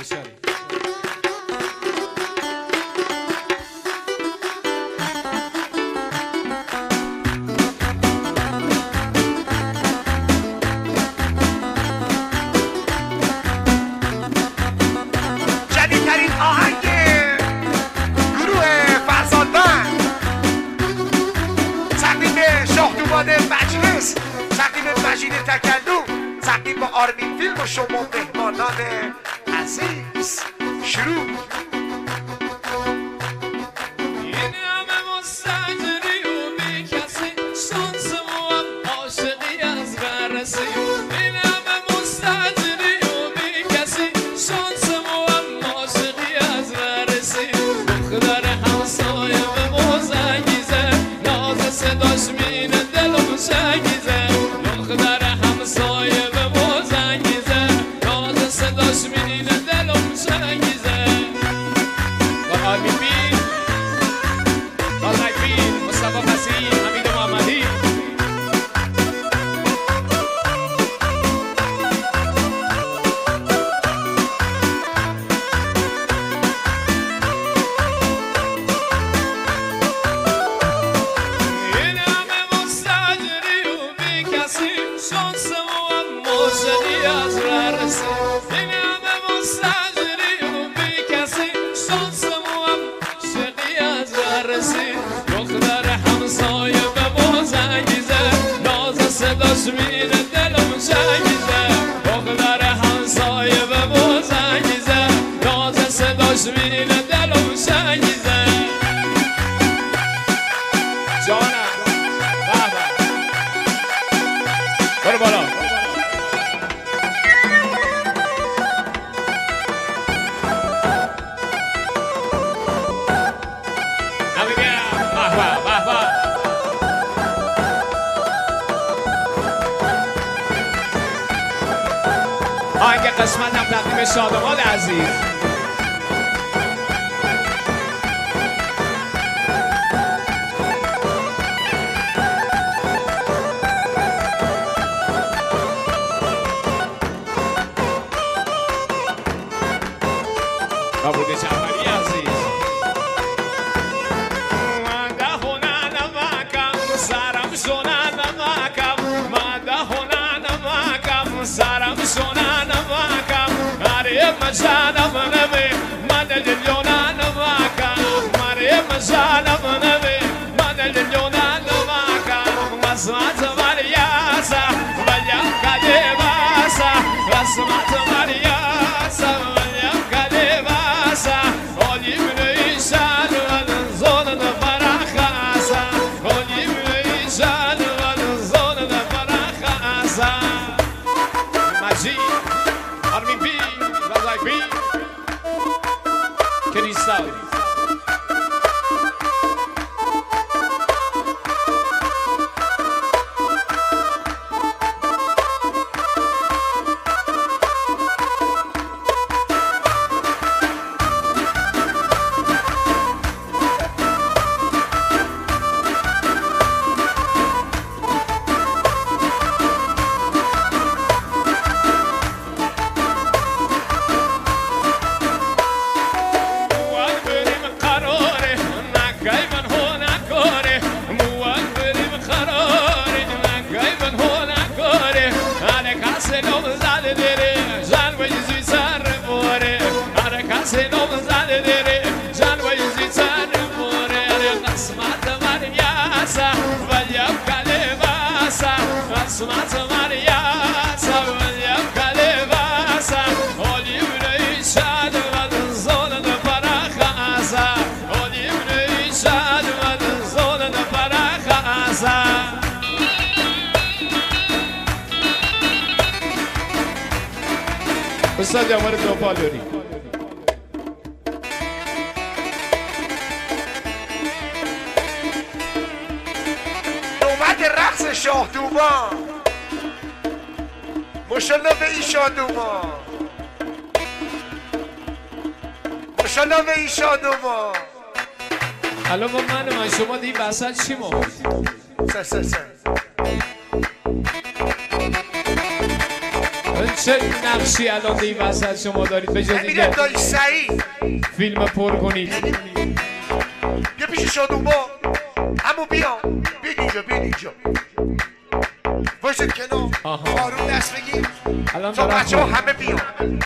اشاره. جدیدترین آهنگ گروه فرزادبند تقدیم شاهدوبان مجلس، تقدیم مجید تکلو، تقدیم با آرمین فیلم و شما مهمانان عزیز. شروع. آهنگ قسمت هم تقدیم شادمان عزیز. بابود جعفری عزیز. مجانا منبي من اليونان معك مريم مجانا منبي من اليونان معك وسمعت مرياسة مريم كلماسة وسمعت مرياسة مريم كلماسة قولي من إيشان ونزول فرخاسة قولي من إيشان ونزول فرخاسة مجيد آرمین بی رضای بی کریستال سمعت مرياسة واليوم كلباسة واليمن يشاد والنزول فرخاسة واليمن يشاد والنزول فرخاسة استاد یامار دوپالوری نوبت رقص شاهدوبان ماشاءالله به این شادومان ماشاءالله به این شادومان الان با من شما دی وسط چی ما؟ چه نقشی الان دی وسط شما دارید به جز امیر اینکه دایی سعید فیلم پر کنید؟ بیا پیش شادوما همو بیا اینجا وایسید کنار آروم دست بگیر الان تا دارم بچه ها همه بیان